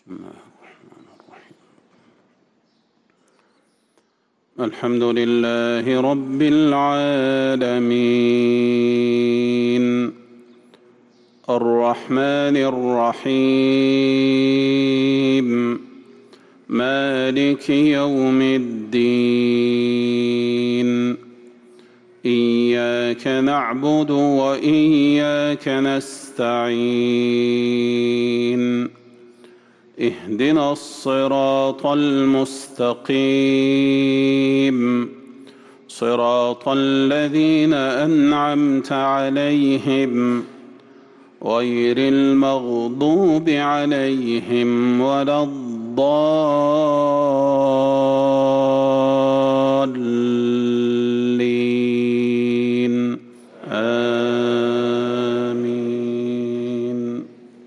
الحمد لله رب العالمين الرحمن الرحيم مالك يوم الدين إياك نعبد وإياك نستعين اهدنا الصراط المستقيم صراط الذين أنعمت عليهم غير المغضوب عليهم ولا الضالين آمين.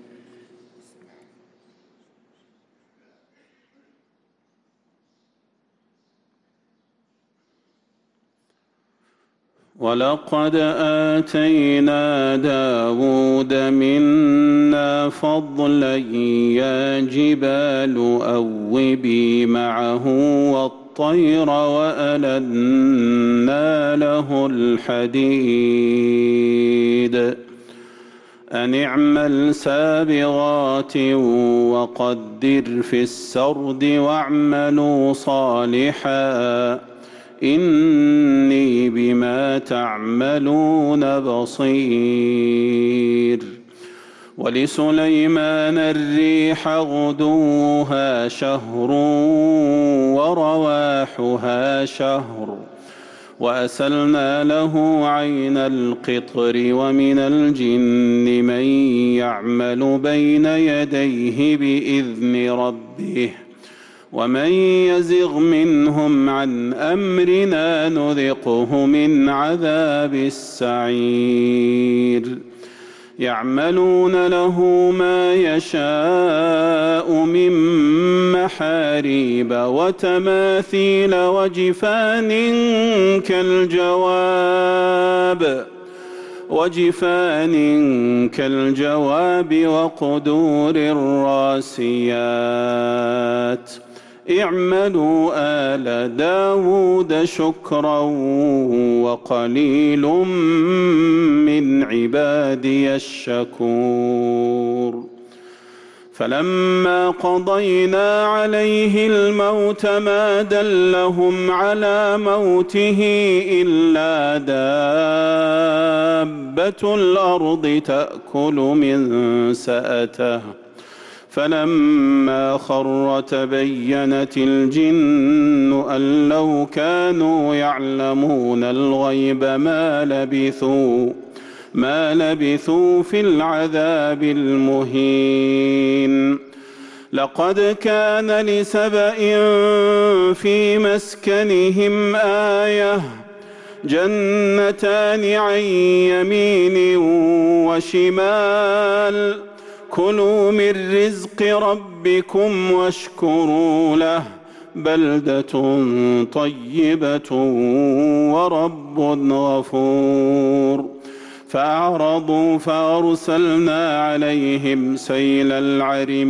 ولقد آتينا داود منا فضلا يا جبال أوبي معه والطير وألنا له الحديد أن اعمل سابغات وقدر في السرد واعملوا صالحا إني بما تعملون بصير. ولسليمان الريح غدوها شهر ورواحها شهر وأسلنا له عين القطر ومن الجن من يعمل بين يديه بإذن ربه ومن يزغ منهم عن أمرنا نذقه من عذاب السعير. يعملون له ما يشاء من محاريب وتماثيل وجفان كالجواب وقدور الراسيات. اعملوا آل داود شكرا وقليل من عبادي الشكور. فلما قضينا عليه الموت ما دلهم على موته إلا دابة الأرض تأكل من سأته فلما خر تبينت الجن أن لو كانوا يعلمون الغيب ما لبثوا في العذاب المهين. لقد كان لسبإ في مسكنهم آية جنتان عن يمين وشمال كلوا من رزق ربكم واشكروا له بلدة طيبة ورب غفور. فأعرضوا فأرسلنا عليهم سيل العرم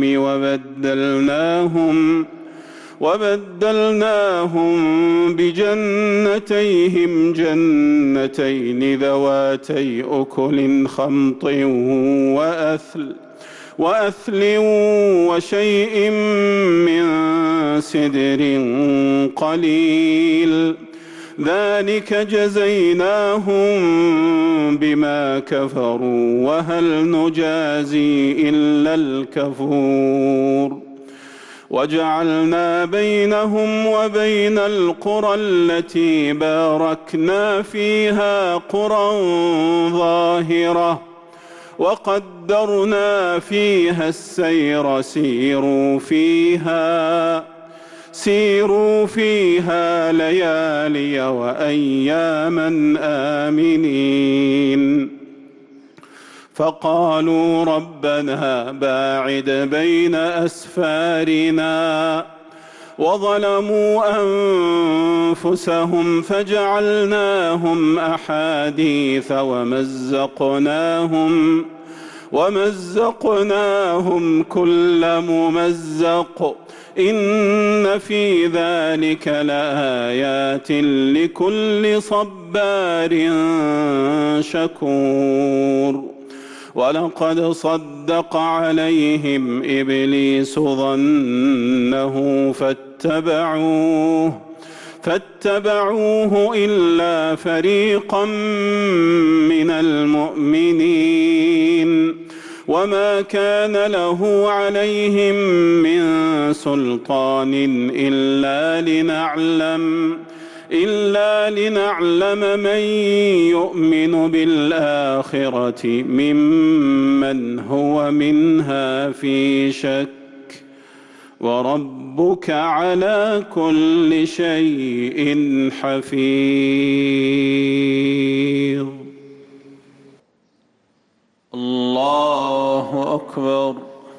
وبدلناهم بجنتيهم جنتين ذواتي أكل خمط وأثل وشيء من سدر قليل ذلك جزيناهم بما كفروا وهل نجازي إلا الكفور. وجعلنا بينهم وبين القرى التي باركنا فيها قرى ظاهرة وقدرنا فيها السير سيروا فيها ليالي وأياما آمنين. فقالوا ربنا باعد بين أسفارنا وظلموا أنفسهم فجعلناهم أحاديث ومزقناهم كل ممزق إن في ذلك لآيات لكل صبار شكور ولقد صدق عليهم إبليس ظنه فاتبعوه إلا فريقا من المؤمنين وما كان له عليهم من سلطان إلا لنعلم من يؤمن بالآخرة ممن هو منها في شك وربك على كل شيء حفيظ. الله أكبر.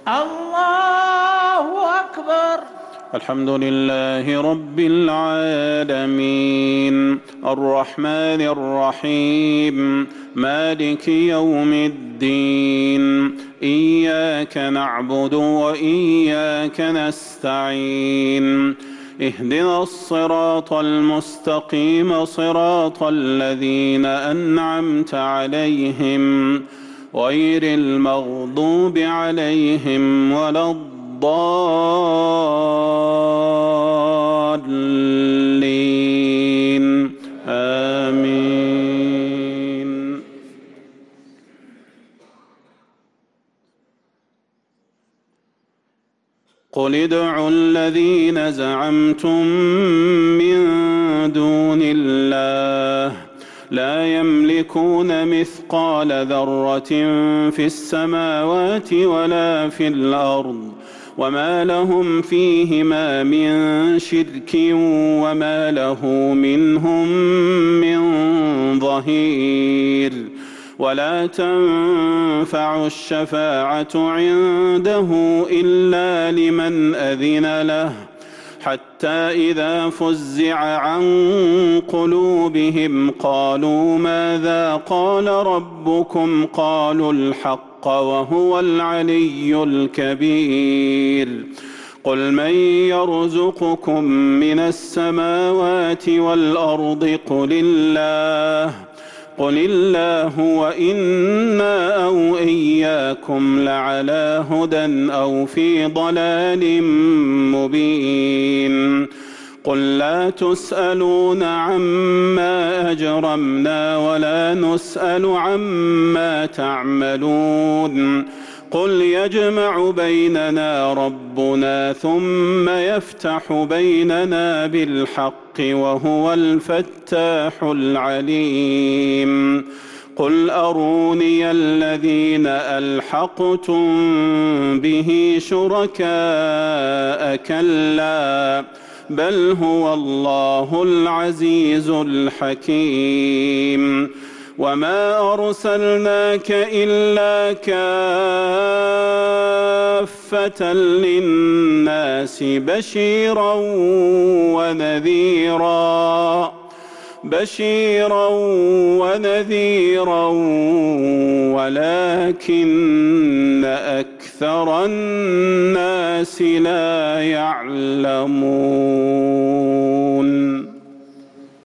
الله أكبر. الحمد لله رب العالمين الرحمن الرحيم مالك يوم الدين إياك نعبد وإياك نستعين اهدنا الصراط المستقيم صراط الذين أنعمت عليهم غير المغضوب عليهم ولا الضالين آمين. قل ادعوا الذين زعمتم من دون الله لا يملكون مثقال ذرة في السماوات ولا في الأرض وما لهم فيهما من شرك وما له منهم من ظهير ولا تنفع الشفاعة عنده إلا لمن أذن له حتى إذا فزع عن قلوبهم قالوا ماذا قال ربكم قالوا الحق وهو العلي الكبير قل من يرزقكم من السماوات والأرض قل الله وإنا أو إياكم لعلى هدى أو في ضلال مبين قل لا تسألون عما أجرمنا ولا نسأل عما تعملون قل يجمع بيننا ربنا ثم يفتح بيننا بالحق وهو الفتاح العليم قل أروني الذين ألحقتم به شركاء كلا بل هو الله العزيز الحكيم وما أرسلناك إلا كافة للناس بشيرا ونذيرا ولكن أكثر الناس لا يعلمون.